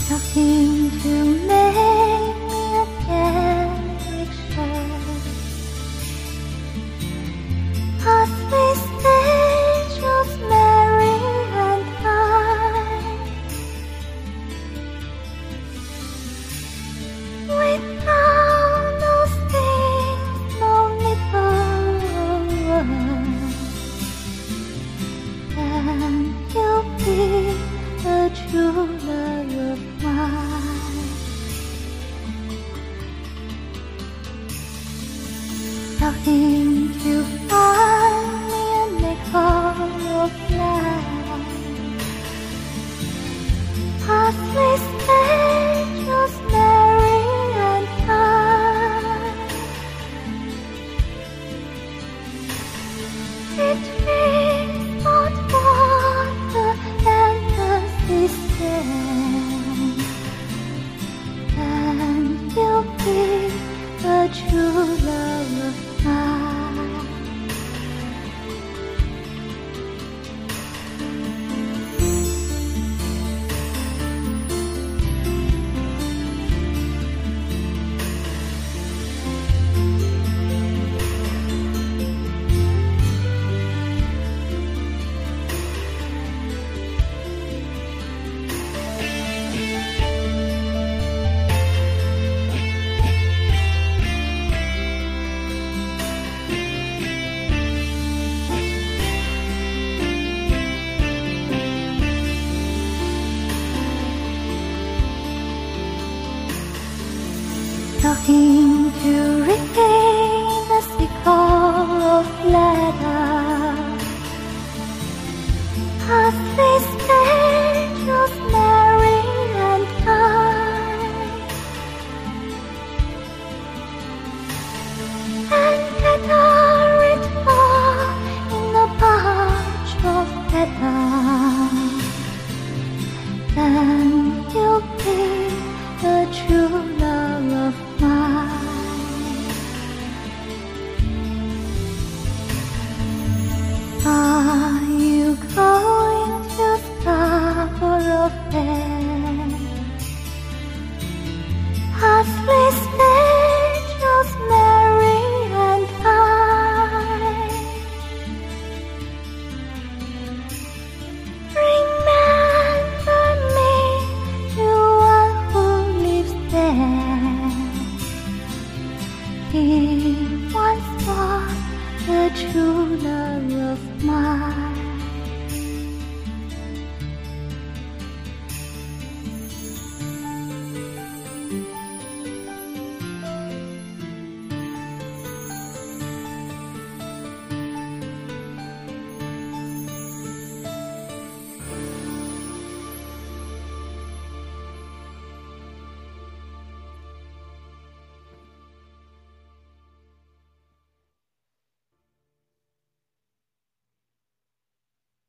Nothing to make me again picture earthly stage of Mary and I, without those things, no little world, and you'll be the true love of mine. Nothing to find me and make all of life. Earthly stage was Mary and I. It means not water and the stand, and you'll be the true love of mine. Nothing to regain as we call of letter.